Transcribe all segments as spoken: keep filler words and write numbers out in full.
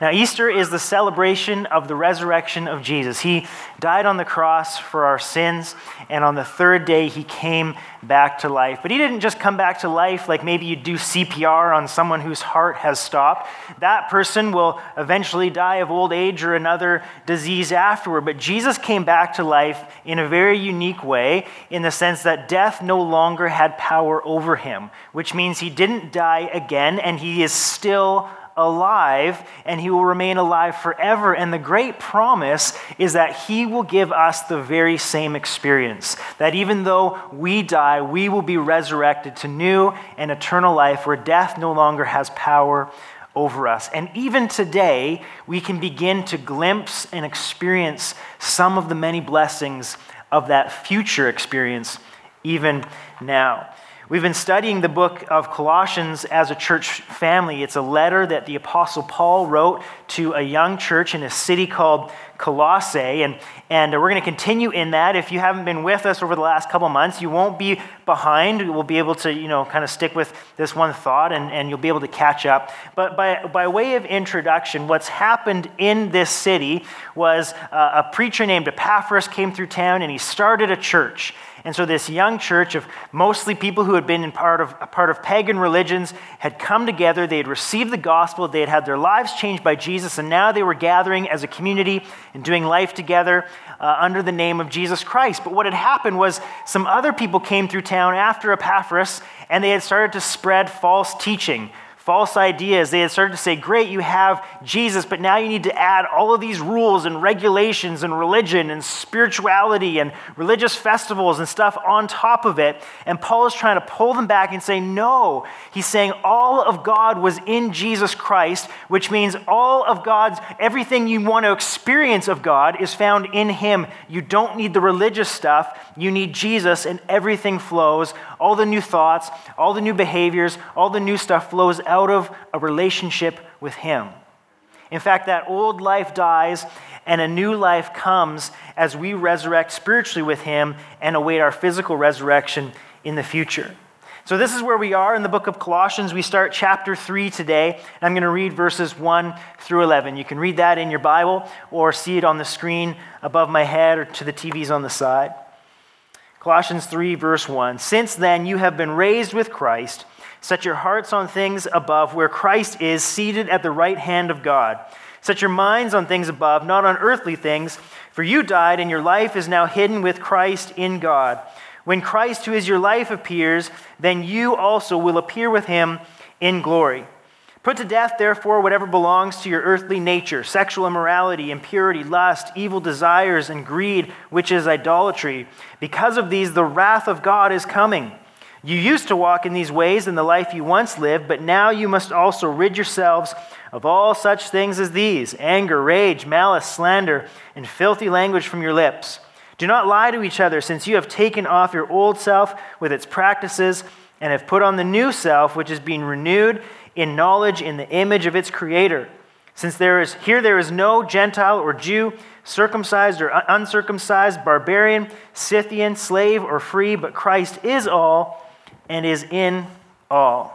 Now, Easter is the celebration of the resurrection of Jesus. He died on the cross for our sins, and on the third day, he came back to life. But he didn't just come back to life like maybe you do C P R on someone whose heart has stopped. That person will eventually die of old age or another disease afterward. But Jesus came back to life in a very unique way, in the sense that death no longer had power over him, which means he didn't die again, and he is still alive, and he will remain alive forever. And the great promise is that he will give us the very same experience, that even though we die, we will be resurrected to new and eternal life where death no longer has power over us. And even today, we can begin to glimpse and experience some of the many blessings of that future experience even now. We've been studying the book of Colossians as a church family. It's a letter that the Apostle Paul wrote to a young church in a city called Colossae, and, and we're going to continue in that. If you haven't been with us over the last couple months, you won't be behind. We'll be able to, you know, kind of stick with this one thought, and, and you'll be able to catch up. But by, by way of introduction, what's happened in this city was uh, a preacher named Epaphras came through town, and he started a church. And so this young church of mostly people who had been in part of a part of pagan religions had come together. They had received the gospel. They had had their lives changed by Jesus, and now they were gathering as a community and doing life together uh, under the name of Jesus Christ. But what had happened was some other people came through town after Epaphras, and they had started to spread false teaching, false ideas. They had started to say, great, you have Jesus, but now you need to add all of these rules and regulations and religion and spirituality and religious festivals and stuff on top of it. And Paul is trying to pull them back and say, no. He's saying all of God was in Jesus Christ, which means all of God's, everything you want to experience of God is found in him. You don't need the religious stuff. You need Jesus, and everything flows. All the new thoughts, all the new behaviors, all the new stuff flows out of a relationship with him. In fact, that old life dies and a new life comes as we resurrect spiritually with him and await our physical resurrection in the future. So this is where we are in the book of Colossians. We start chapter three today, and I'm going to read verses one through eleven. You can read that in your Bible or see it on the screen above my head or to the T Vs on the side. Colossians three, verse one. Since then you have been raised with Christ. Set your hearts on things above, where Christ is seated at the right hand of God. Set your minds on things above, not on earthly things, for you died, and your life is now hidden with Christ in God. When Christ, who is your life, appears, then you also will appear with him in glory. Put to death, therefore, whatever belongs to your earthly nature: sexual immorality, impurity, lust, evil desires, and greed, which is idolatry. Because of these, the wrath of God is coming. You used to walk in these ways in the life you once lived, but now you must also rid yourselves of all such things as these: anger, rage, malice, slander, and filthy language from your lips. Do not lie to each other, since you have taken off your old self with its practices and have put on the new self, which is being renewed in knowledge in the image of its creator. Since there is here there is no Gentile or Jew, circumcised or uncircumcised, barbarian, Scythian, slave or free, but Christ is all and is in all.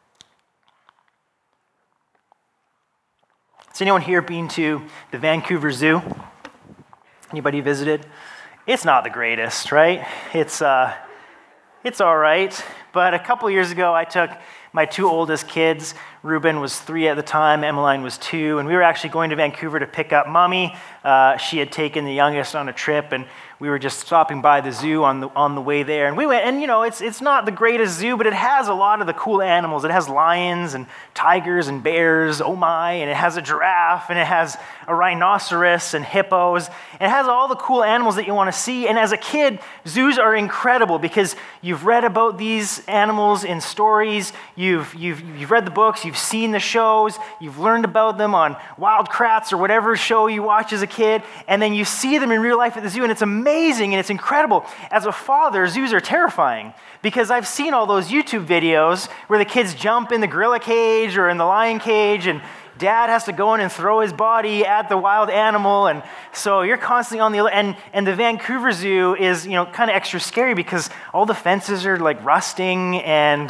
Has anyone here been to the Vancouver Zoo? Anybody visited? It's not the greatest, right? It's uh, it's all right. But a couple years ago, I took my two oldest kids. Ruben was three at the time, Emmeline was two, and we were actually going to Vancouver to pick up Mommy. Uh, she had taken the youngest on a trip, and we were just stopping by the zoo on the on the way there. And we went, and you know, it's it's not the greatest zoo, but it has a lot of the cool animals. It has lions and tigers and bears, oh my, and it has a giraffe, and it has a rhinoceros and hippos. And it has all the cool animals that you want to see. And as a kid, zoos are incredible because you've read about these animals in stories, you've you've you've read the books, you've seen the shows, you've learned about them on Wild Kratts or whatever show you watch as a kid, and then you see them in real life at the zoo, and it's amazing and it's incredible. As a father, zoos are terrifying because I've seen all those YouTube videos where the kids jump in the gorilla cage or in the lion cage, and dad has to go in and throw his body at the wild animal, and so you're constantly on the and and the Vancouver Zoo is, you know, kind of extra scary because all the fences are like rusting, and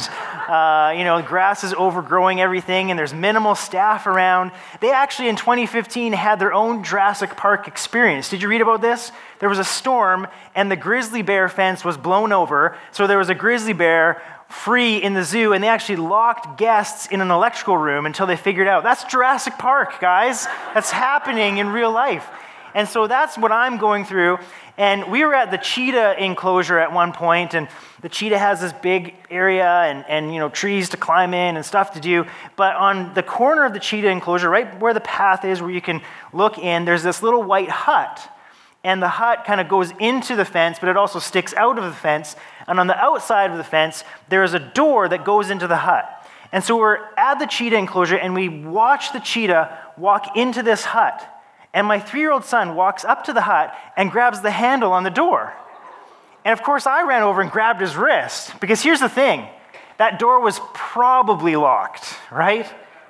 Uh, you know, the grass is overgrowing everything and there's minimal staff around. They actually in twenty fifteen had their own Jurassic Park experience. Did you read about this? There was a storm and the grizzly bear fence was blown over. So there was a grizzly bear free in the zoo, and they actually locked guests in an electrical room until they figured out that's Jurassic Park, guys. That's happening in real life. And so that's what I'm going through. And we were at the cheetah enclosure at one point, and the cheetah has this big area and, and you know trees to climb in and stuff to do. But on the corner of the cheetah enclosure, right where the path is, where you can look in, there's this little white hut. And the hut kind of goes into the fence, but it also sticks out of the fence. And on the outside of the fence, there is a door that goes into the hut. And so we're at the cheetah enclosure, and we watch the cheetah walk into this hut. And my three-year-old son walks up to the hut and grabs the handle on the door. And of course, I ran over and grabbed his wrist, because here's the thing. That door was probably locked, right?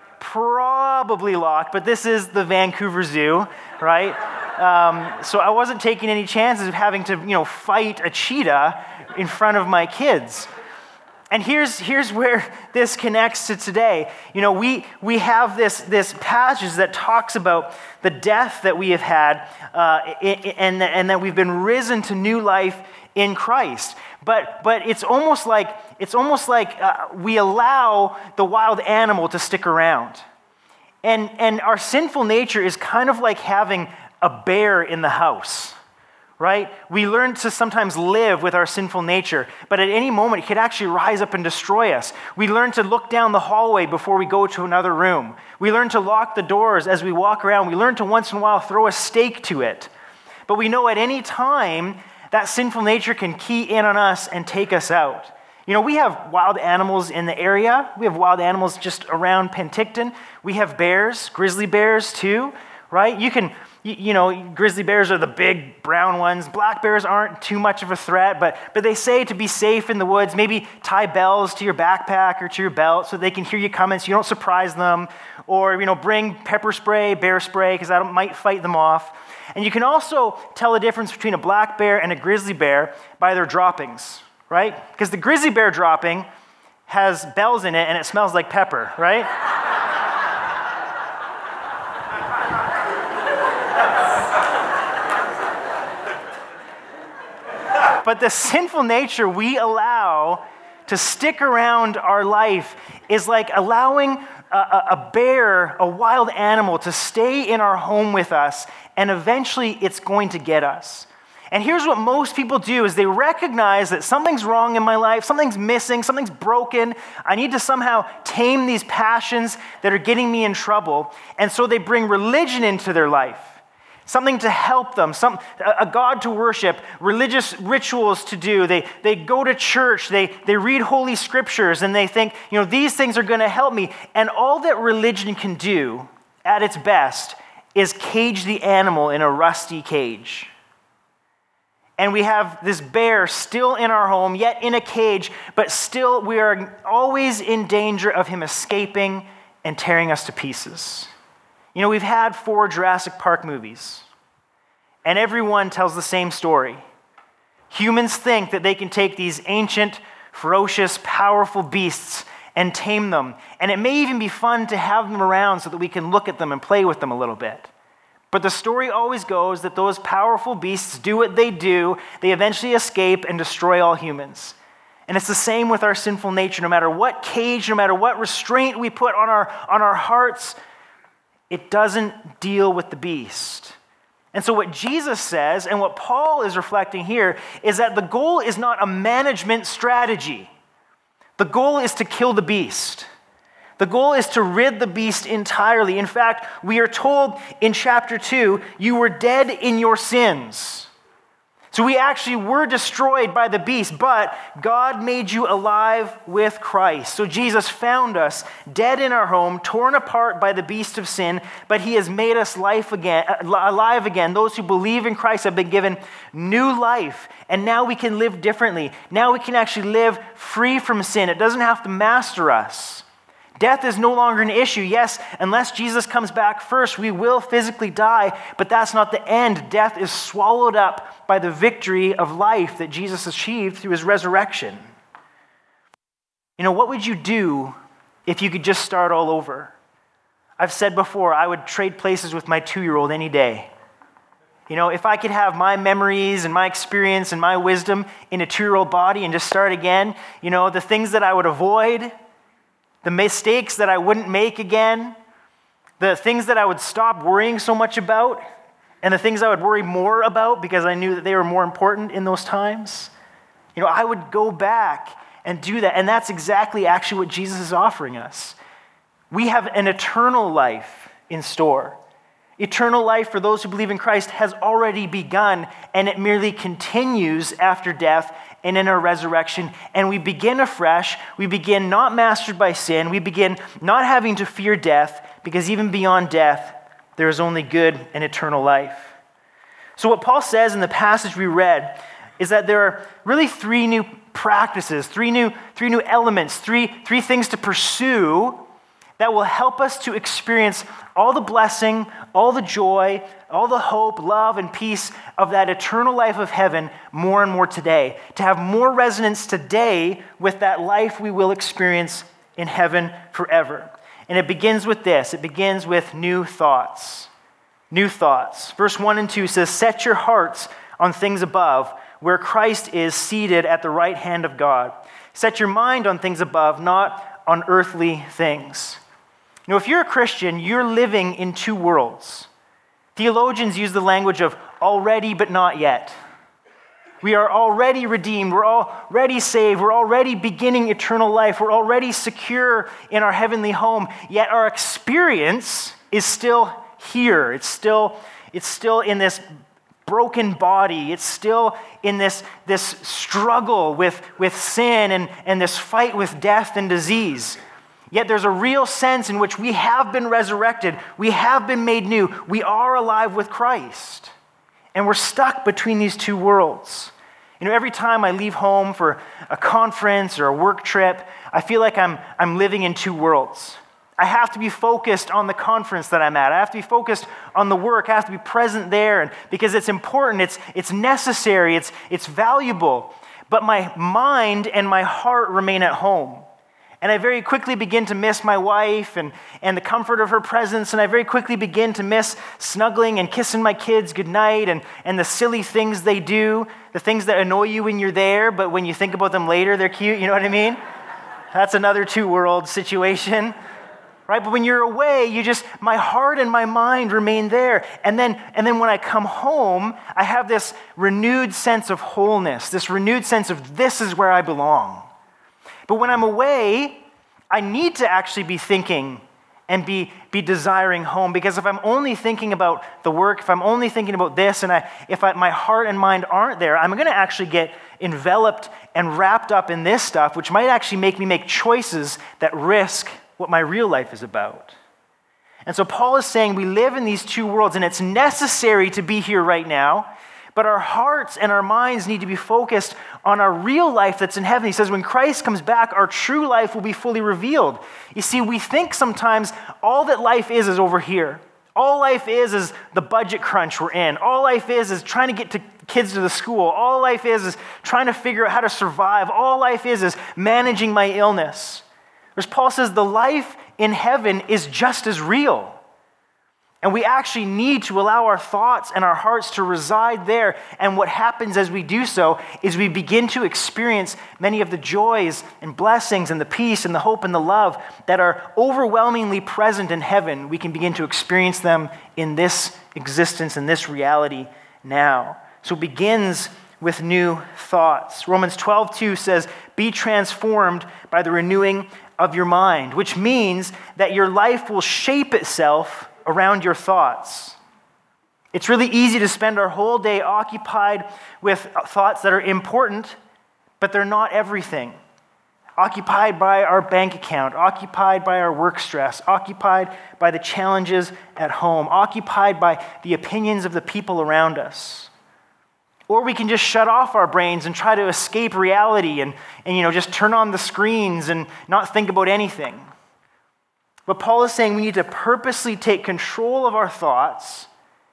Probably locked, but this is the Vancouver Zoo, right? Um, so I wasn't taking any chances of having to, you know, fight a cheetah in front of my kids. And here's here's where this connects to today. You know, we we have this this passage that talks about the death that we have had, uh, and and that we've been risen to new life in Christ. But but it's almost like it's almost like uh, we allow the wild animal to stick around, and and our sinful nature is kind of like having a bear in the house, right? We learn to sometimes live with our sinful nature, but at any moment it could actually rise up and destroy us. We learn to look down the hallway before we go to another room. We learn to lock the doors as we walk around. We learn to once in a while throw a stake to it. But we know at any time that sinful nature can key in on us and take us out. You know, we have wild animals in the area. We have wild animals just around Penticton. We have bears, grizzly bears too, right? You can... You know, grizzly bears are the big brown ones. Black bears aren't too much of a threat, but, but they say to be safe in the woods, maybe tie bells to your backpack or to your belt so they can hear you coming so you don't surprise them. Or, you know, bring pepper spray, bear spray, because that might fight them off. And you can also tell the difference between a black bear and a grizzly bear by their droppings, right? Because the grizzly bear dropping has bells in it and it smells like pepper, right? But the sinful nature we allow to stick around our life is like allowing a, a, a bear, a wild animal, to stay in our home with us, and eventually it's going to get us. And here's what most people do is they recognize that something's wrong in my life, something's missing, something's broken. I need to somehow tame these passions that are getting me in trouble. And so they bring religion into their life. Something to help them, some, a God to worship, religious rituals to do. They, they go to church, they, they read holy scriptures, and they think, you know, these things are going to help me. And all that religion can do at its best is cage the animal in a rusty cage. And we have this bear still in our home, yet in a cage, but still we are always in danger of him escaping and tearing us to pieces. You know, we've had four Jurassic Park movies, and everyone tells the same story. Humans think that they can take these ancient, ferocious, powerful beasts and tame them, and it may even be fun to have them around so that we can look at them and play with them a little bit. But the story always goes that those powerful beasts do what they do. They eventually escape and destroy all humans. And it's the same with our sinful nature. No matter what cage, no matter what restraint we put on our, on our hearts, it doesn't deal with the beast. And so what Jesus says, and what Paul is reflecting here, is that the goal is not a management strategy. The goal is to kill the beast. The goal is to rid the beast entirely. In fact, we are told in chapter two, you were dead in your sins. So we actually were destroyed by the beast, but God made you alive with Christ. So Jesus found us dead in our home, torn apart by the beast of sin, but he has made us life again, alive again. Those who believe in Christ have been given new life, and now we can live differently. Now we can actually live free from sin. It doesn't have to master us. Death is no longer an issue. Yes, unless Jesus comes back first, we will physically die, but that's not the end. Death is swallowed up by the victory of life that Jesus achieved through his resurrection. You know, what would you do if you could just start all over? I've said before, I would trade places with my two-year-old any day. You know, if I could have my memories and my experience and my wisdom in a two-year-old body and just start again, you know, the things that I would avoid, the mistakes that I wouldn't make again, the things that I would stop worrying so much about, and the things I would worry more about because I knew that they were more important in those times, you know, I would go back and do that. And that's exactly actually what Jesus is offering us. We have an eternal life in store. Eternal life for those who believe in Christ has already begun, and it merely continues after death and in our resurrection. And we begin afresh. We begin not mastered by sin. We begin not having to fear death, because even beyond death, there is only good and eternal life. So what Paul says in the passage we read is that there are really three new practices, three new, three new elements, three, three things to pursue that will help us to experience all the blessing, all the joy, all the hope, love, and peace of that eternal life of heaven more and more today. To have more resonance today with that life we will experience in heaven forever. And it begins with this. It begins with new thoughts. New thoughts. Verse one and two says, "Set your hearts on things above, where Christ is seated at the right hand of God. Set your mind on things above, not on earthly things." You know, if you're a Christian, you're living in two worlds. Theologians use the language of already but not yet. We are already redeemed. We're already saved. We're already beginning eternal life. We're already secure in our heavenly home. Yet our experience is still here. It's still, it's still in this broken body. It's still in this, this struggle with, with sin and, and this fight with death and disease. Yet there's a real sense in which we have been resurrected. We have been made new. We are alive with Christ. And we're stuck between these two worlds. You know, every time I leave home for a conference or a work trip, I feel like I'm, I'm living in two worlds. I have to be focused on the conference that I'm at. I have to be focused on the work. I have to be present there, and because it's important, it's, it's necessary, it's, it's valuable. But my mind and my heart remain at home. And I very quickly begin to miss my wife and, and the comfort of her presence. And I very quickly begin to miss snuggling and kissing my kids goodnight and, and the silly things they do, the things that annoy you when you're there, but when you think about them later, they're cute. You know what I mean? That's another two-world situation, right? But when you're away, you just, my heart and my mind remain there. And then, and then when I come home, I have this renewed sense of wholeness, this renewed sense of this is where I belong. But when I'm away, I need to actually be thinking and be, be desiring home, because if I'm only thinking about the work, if I'm only thinking about this, and I, if I, my heart and mind aren't there, I'm going to actually get enveloped and wrapped up in this stuff, which might actually make me make choices that risk what my real life is about. And so Paul is saying we live in these two worlds, and it's necessary to be here right now. But our hearts and our minds need to be focused on our real life that's in heaven. He says when Christ comes back, our true life will be fully revealed. You see, we think sometimes all that life is is over here. All life is is the budget crunch we're in. All life is is trying to get to kids to the school. All life is is trying to figure out how to survive. All life is is managing my illness. Whereas Paul says the life in heaven is just as real. And we actually need to allow our thoughts and our hearts to reside there. And what happens as we do so is we begin to experience many of the joys and blessings and the peace and the hope and the love that are overwhelmingly present in heaven. We can begin to experience them in this existence, in this reality now. So it begins with new thoughts. Romans twelve two says, "Be transformed by the renewing of your mind," which means that your life will shape itself around your thoughts. It's really easy to spend our whole day occupied with thoughts that are important, but they're not everything. Occupied by our bank account, occupied by our work stress, occupied by the challenges at home, occupied by the opinions of the people around us. Or we can just shut off our brains and try to escape reality and, and you know, just turn on the screens and not think about anything. But Paul is saying we need to purposely take control of our thoughts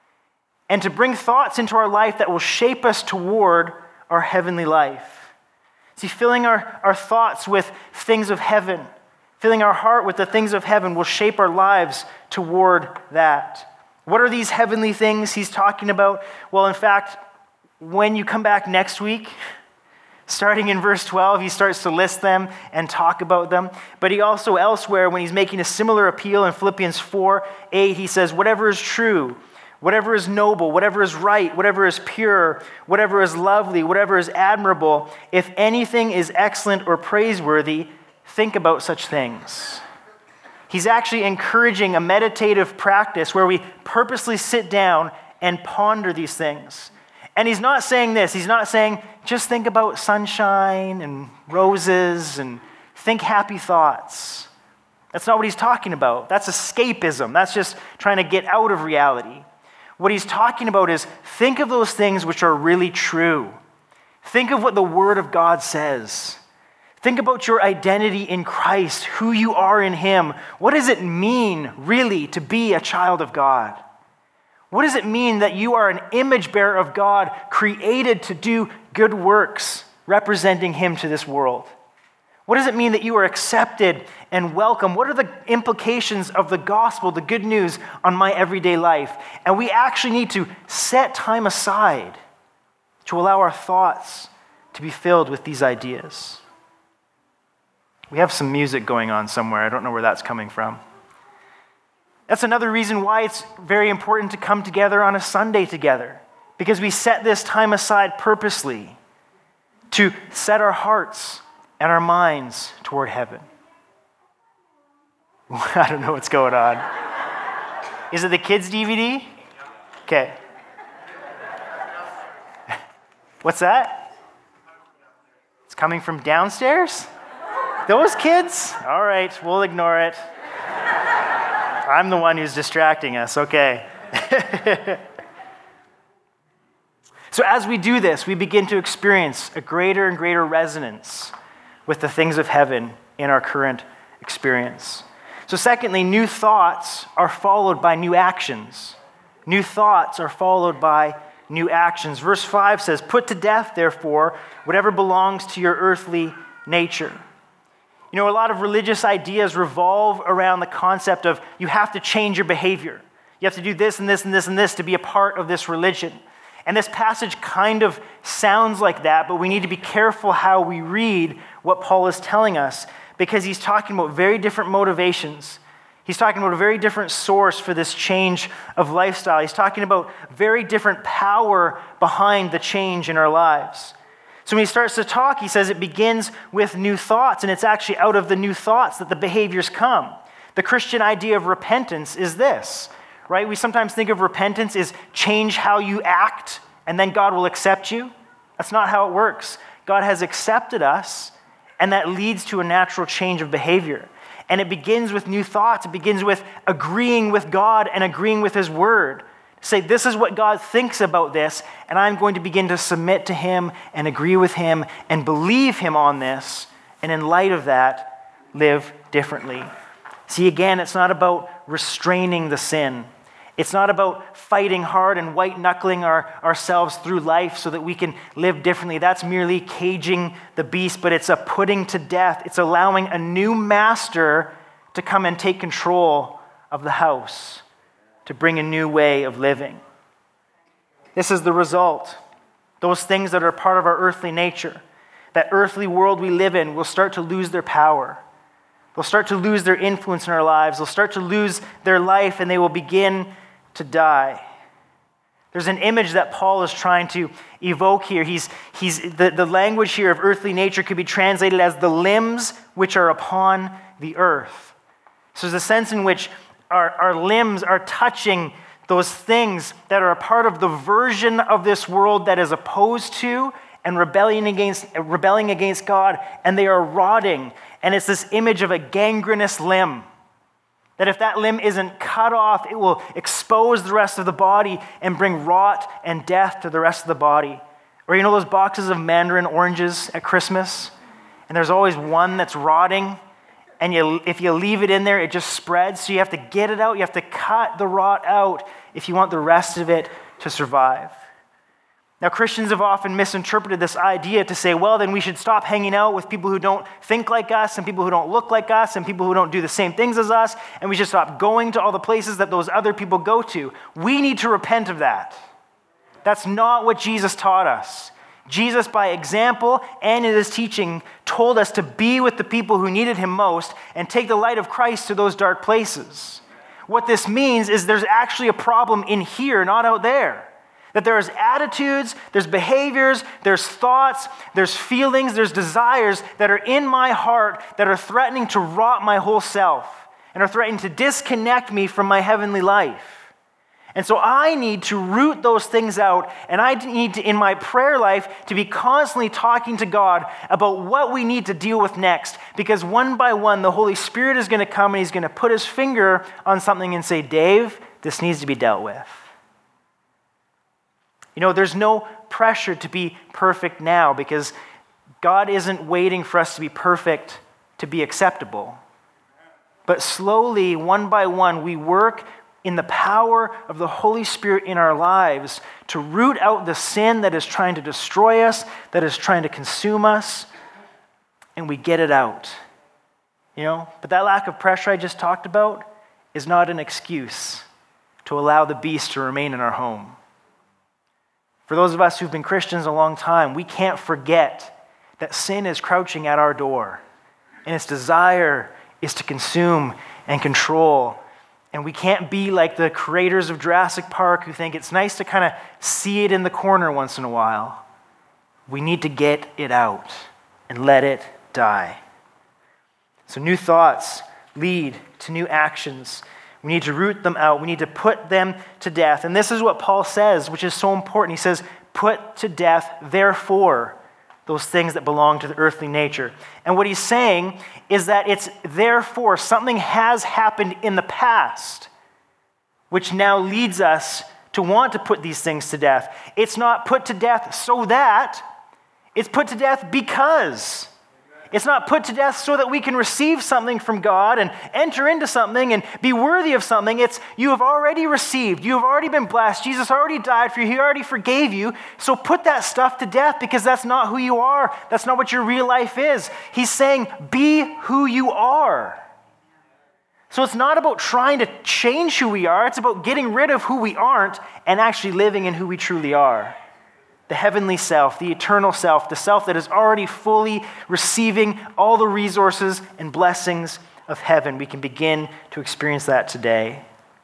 and to bring thoughts into our life that will shape us toward our heavenly life. See, filling our, our thoughts with things of heaven, filling our heart with the things of heaven will shape our lives toward that. What are these heavenly things he's talking about? Well, in fact, when you come back next week, starting in verse twelve, he starts to list them and talk about them. But he also elsewhere, when he's making a similar appeal in Philippians four eight, he says, whatever is true, whatever is noble, whatever is right, whatever is pure, whatever is lovely, whatever is admirable, if anything is excellent or praiseworthy, think about such things. He's actually encouraging a meditative practice where we purposely sit down and ponder these things. And he's not saying this. He's not saying, just think about sunshine and roses and think happy thoughts. That's not what he's talking about. That's escapism. That's just trying to get out of reality. What he's talking about is think of those things which are really true. Think of what the Word of God says. Think about your identity in Christ, who you are in Him. What does it mean, really, to be a child of God? What does it mean that you are an image bearer of God, created to do good works, representing Him to this world? What does it mean that you are accepted and welcome? What are the implications of the gospel, the good news, on my everyday life? And we actually need to set time aside to allow our thoughts to be filled with these ideas. We have some music going on somewhere. I don't know where that's coming from. That's another reason why it's very important to come together on a Sunday together, because we set this time aside purposely to set our hearts and our minds toward heaven. I don't know what's going on. Is it the kids' D V D? Okay. What's that? It's coming from downstairs? Those kids? All right, we'll ignore it. I'm the one who's distracting us, okay. So as we do this, we begin to experience a greater and greater resonance with the things of heaven in our current experience. So secondly, new thoughts are followed by new actions. New thoughts are followed by new actions. Verse five says, put to death, therefore, whatever belongs to your earthly nature. You know, a lot of religious ideas revolve around the concept of you have to change your behavior. You have to do this and this and this and this to be a part of this religion. And this passage kind of sounds like that, but we need to be careful how we read what Paul is telling us, because he's talking about very different motivations. He's talking about a very different source for this change of lifestyle. He's talking about very different power behind the change in our lives. So when he starts to talk, he says it begins with new thoughts, and it's actually out of the new thoughts that the behaviors come. The Christian idea of repentance is this, right? We sometimes think of repentance as change how you act, and then God will accept you. That's not how it works. God has accepted us, and that leads to a natural change of behavior. And it begins with new thoughts. It begins with agreeing with God and agreeing with His Word. Say, this is what God thinks about this, and I'm going to begin to submit to Him and agree with Him and believe Him on this, and in light of that, live differently. See, again, it's not about restraining the sin. It's not about fighting hard and white-knuckling our, ourselves through life so that we can live differently. That's merely caging the beast, but it's a putting to death. It's allowing a new master to come and take control of the house, to bring a new way of living. This is the result. Those things that are part of our earthly nature, that earthly world we live in, will start to lose their power. They'll start to lose their influence in our lives. They'll start to lose their life, and they will begin to die. There's an image that Paul is trying to evoke here. He's, he's, the, the language here of earthly nature could be translated as the limbs which are upon the earth. So there's a sense in which Our, our limbs are touching those things that are a part of the version of this world that is opposed to and rebelling against, rebelling against God, and they are rotting. And it's this image of a gangrenous limb, that if that limb isn't cut off, it will expose the rest of the body and bring rot and death to the rest of the body. Or you know those boxes of mandarin oranges at Christmas? And there's always one that's rotting. And you, if you leave it in there, it just spreads. So you have to get it out. You have to cut the rot out if you want the rest of it to survive. Now, Christians have often misinterpreted this idea to say, well, then we should stop hanging out with people who don't think like us and people who don't look like us and people who don't do the same things as us, and we should stop going to all the places that those other people go to. We need to repent of that. That's not what Jesus taught us. Jesus, by example and in his teaching, told us to be with the people who needed him most and take the light of Christ to those dark places. What this means is there's actually a problem in here, not out there. That there's attitudes, there's behaviors, there's thoughts, there's feelings, there's desires that are in my heart that are threatening to rot my whole self and are threatening to disconnect me from my heavenly life. And so I need to root those things out, and I need to, in my prayer life, to be constantly talking to God about what we need to deal with next. Because one by one, the Holy Spirit is going to come and he's going to put his finger on something and say, Dave, this needs to be dealt with. You know, there's no pressure to be perfect now because God isn't waiting for us to be perfect to be acceptable. But slowly, one by one, we work in the power of the Holy Spirit in our lives to root out the sin that is trying to destroy us, that is trying to consume us, and we get it out. You know, but that lack of pressure I just talked about is not an excuse to allow the beast to remain in our home. For those of us who've been Christians a long time, we can't forget that sin is crouching at our door, and its desire is to consume and control. And we can't be like the creators of Jurassic Park who think it's nice to kind of see it in the corner once in a while. We need to get it out and let it die. So new thoughts lead to new actions. We need to root them out. We need to put them to death. And this is what Paul says, which is so important. He says, put to death, therefore, those things that belong to the earthly nature. And what he's saying is that it's therefore something has happened in the past, which now leads us to want to put these things to death. It's not put to death so that, it's put to death because. It's not put to death so that we can receive something from God and enter into something and be worthy of something. It's you have already received. You have already been blessed. Jesus already died for you. He already forgave you. So put that stuff to death because that's not who you are. That's not what your real life is. He's saying, be who you are. So it's not about trying to change who we are. It's about getting rid of who we aren't and actually living in who we truly are. The heavenly self, the eternal self, the self that is already fully receiving all the resources and blessings of heaven. We can begin to experience that today.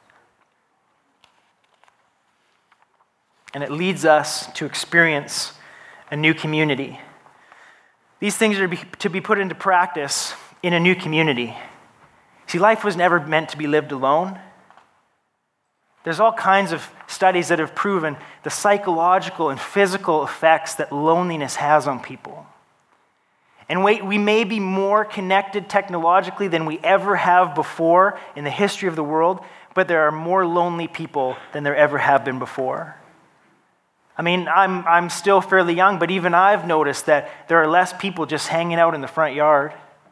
And it leads us to experience a new community. These things are to be put into practice in a new community. See, life was never meant to be lived alone. There's all kinds of studies that have proven the psychological and physical effects that loneliness has on people. And we, we may be more connected technologically than we ever have before in the history of the world, but there are more lonely people than there ever have been before. I mean, I'm, I'm still fairly young, but even I've noticed that there are less people just hanging out in the front yard.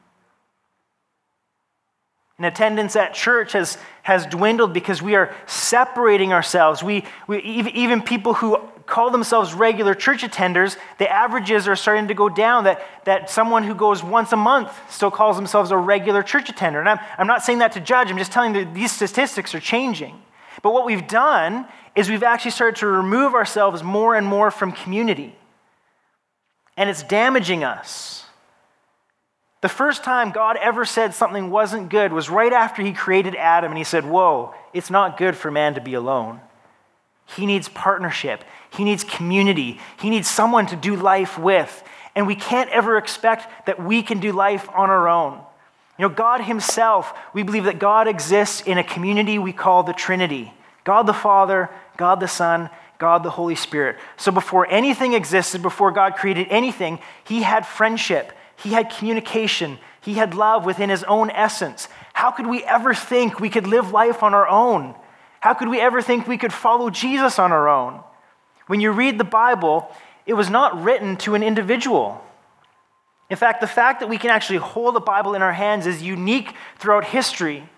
And attendance at church has, has dwindled because we are separating ourselves. We, we even people who call themselves regular church attenders, the averages are starting to go down. That, that someone who goes once a month still calls themselves a regular church attender. And I'm, I'm not saying that to judge. I'm just telling you that these statistics are changing. But what we've done is we've actually started to remove ourselves more and more from community. And it's damaging us. The first time God ever said something wasn't good was right after he created Adam, and he said, whoa, it's not good for man to be alone. He needs partnership. He needs community. He needs someone to do life with. And we can't ever expect that we can do life on our own. You know, God himself, we believe that God exists in a community we call the Trinity. God the Father, God the Son, God the Holy Spirit. So before anything existed, before God created anything, he had friendship. He had communication. He had love within his own essence. How could we ever think we could live life on our own? How could we ever think we could follow Jesus on our own? When you read the Bible, it was not written to an individual. In fact, the fact that we can actually hold the Bible in our hands is unique throughout history.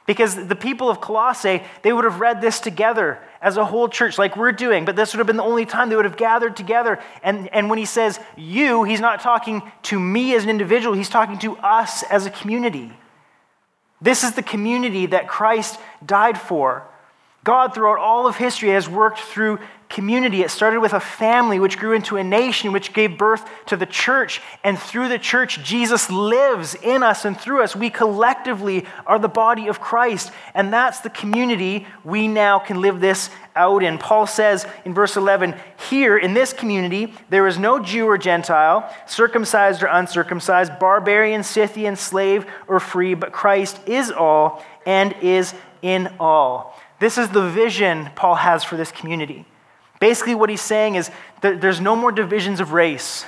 Because the people of Colossae, they would have read this together as a whole church like we're doing, but this would have been the only time they would have gathered together. And, and when he says you, he's not talking to me as an individual, he's talking to us as a community. This is the community that Christ died for. God, throughout all of history, has worked through community. It started with a family, which grew into a nation, which gave birth to the church. And through the church, Jesus lives in us and through us. We collectively are the body of Christ. And that's the community we now can live this out in. Paul says in verse eleven, here in this community, there is no Jew or Gentile, circumcised or uncircumcised, barbarian, Scythian, slave or free, but Christ is all and is in all. This is the vision Paul has for this community. Basically, what he's saying is that there's no more divisions of race.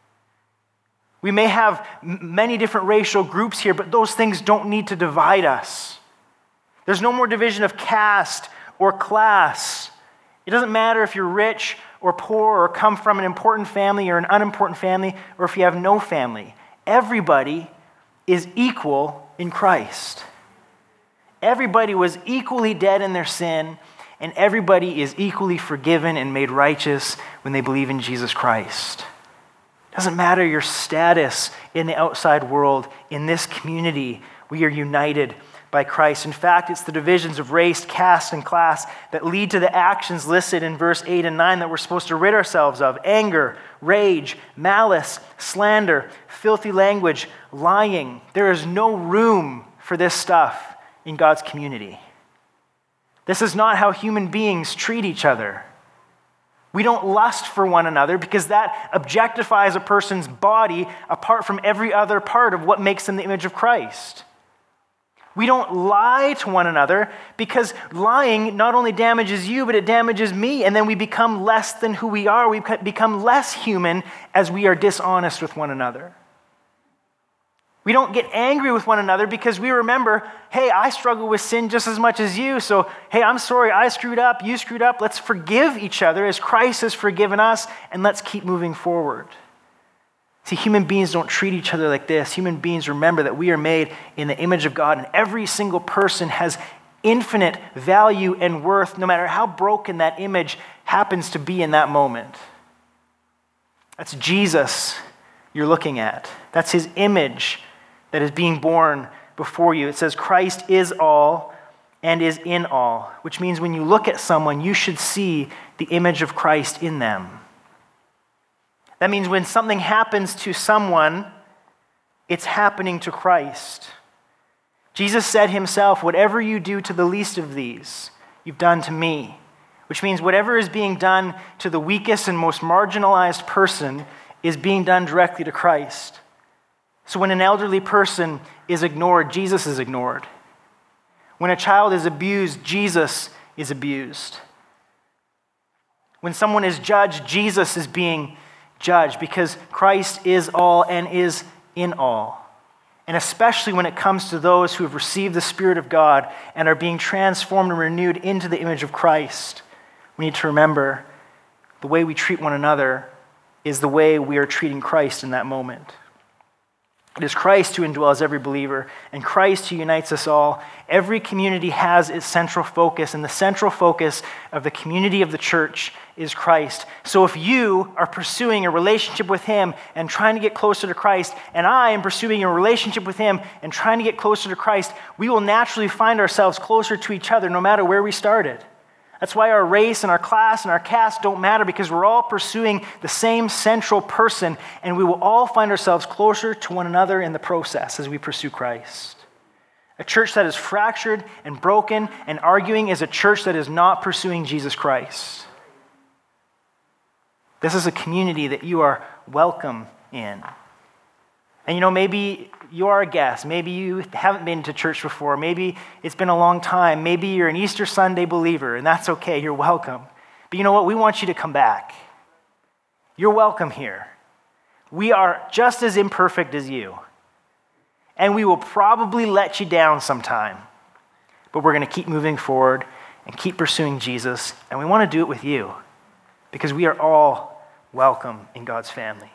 We may have many different racial groups here, but those things don't need to divide us. There's no more division of caste or class. It doesn't matter if you're rich or poor or come from an important family or an unimportant family or if you have no family. Everybody is equal in Christ. Everybody was equally dead in their sin, and everybody is equally forgiven and made righteous when they believe in Jesus Christ. It doesn't matter your status in the outside world. In this community, we are united by Christ. In fact, it's the divisions of race, caste, and class that lead to the actions listed in verse eight and nine that we're supposed to rid ourselves of: anger, rage, malice, slander, filthy language, lying. There is no room for this stuff in God's community. This is not how human beings treat each other. We don't lust for one another because that objectifies a person's body apart from every other part of what makes them the image of Christ. We don't lie to one another because lying not only damages you, but it damages me, and then we become less than who we are. We become less human as we are dishonest with one another. We don't get angry with one another because we remember, hey, I struggle with sin just as much as you, so hey, I'm sorry, I screwed up, you screwed up. Let's forgive each other as Christ has forgiven us, and let's keep moving forward. See, human beings don't treat each other like this. Human beings remember that we are made in the image of God, and every single person has infinite value and worth, no matter how broken that image happens to be in that moment. That's Jesus you're looking at. That's his image that is being born before you. It says Christ is all and is in all, which means when you look at someone, you should see the image of Christ in them. That means when something happens to someone, it's happening to Christ. Jesus said himself, whatever you do to the least of these, you've done to me, which means whatever is being done to the weakest and most marginalized person is being done directly to Christ. So when an elderly person is ignored, Jesus is ignored. When a child is abused, Jesus is abused. When someone is judged, Jesus is being judged because Christ is all and is in all. And especially when it comes to those who have received the Spirit of God and are being transformed and renewed into the image of Christ, we need to remember the way we treat one another is the way we are treating Christ in that moment. It is Christ who indwells every believer, and Christ who unites us all. Every community has its central focus, and the central focus of the community of the church is Christ. So if you are pursuing a relationship with him and trying to get closer to Christ, and I am pursuing a relationship with him and trying to get closer to Christ, we will naturally find ourselves closer to each other no matter where we started. That's why our race and our class and our caste don't matter, because we're all pursuing the same central person, and we will all find ourselves closer to one another in the process as we pursue Christ. A church that is fractured and broken and arguing is a church that is not pursuing Jesus Christ. This is a community that you are welcome in. And you know, maybe you are a guest. Maybe you haven't been to church before. Maybe it's been a long time. Maybe you're an Easter Sunday believer, and that's okay. You're welcome. But you know what? We want you to come back. You're welcome here. We are just as imperfect as you. And we will probably let you down sometime. But we're going to keep moving forward and keep pursuing Jesus. And we want to do it with you because we are all welcome in God's family.